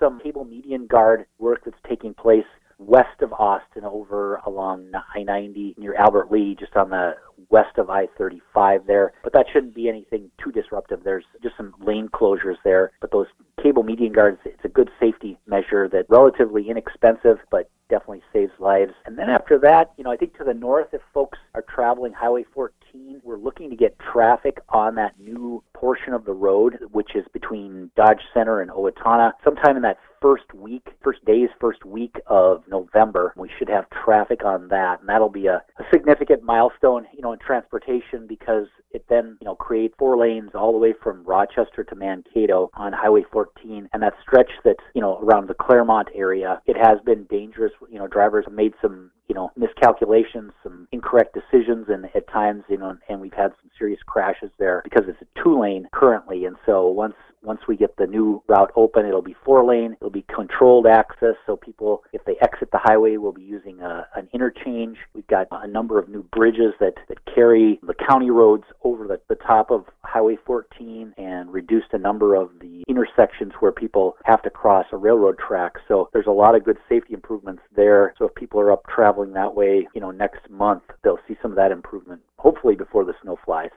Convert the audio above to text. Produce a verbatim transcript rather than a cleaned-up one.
some cable median guard work that's taking place west of Austin over along I ninety near Albert Lea, just on the west of I thirty-five there. But that shouldn't be anything too disruptive. There's just some lane closures there. But those cable median guards, it's a good safety measure that's relatively inexpensive, but definitely saves lives. And then after that, you know, I think to the north, if folks are traveling Highway fourteen, we're looking to get traffic on that new portion of the road, which is between Dodge Center and Owatonna, sometime in that first week, first days, first week of November. We should have traffic on that, and that'll be a, a significant milestone, you know, in transportation, because it then, you know, creates four lanes all the way from Rochester to Mankato on Highway fourteen, and that stretch that's, you know, around the Claremont area, it has been dangerous. You know, drivers have made some, you know, miscalculations, some incorrect decisions, and at times, you know, and we've had some serious crashes there because it's a two-lane currently, and so once Once we get the new route open, it'll be four-lane. It'll be controlled access, so people, if they exit the highway, will be using a, an interchange. We've got a number of new bridges that, that carry the county roads over the, the top of Highway fourteen and reduced a number of the intersections where people have to cross a railroad track. So there's a lot of good safety improvements there. So if people are up traveling that way, you know, next month, they'll see some of that improvement, hopefully before the snow flies.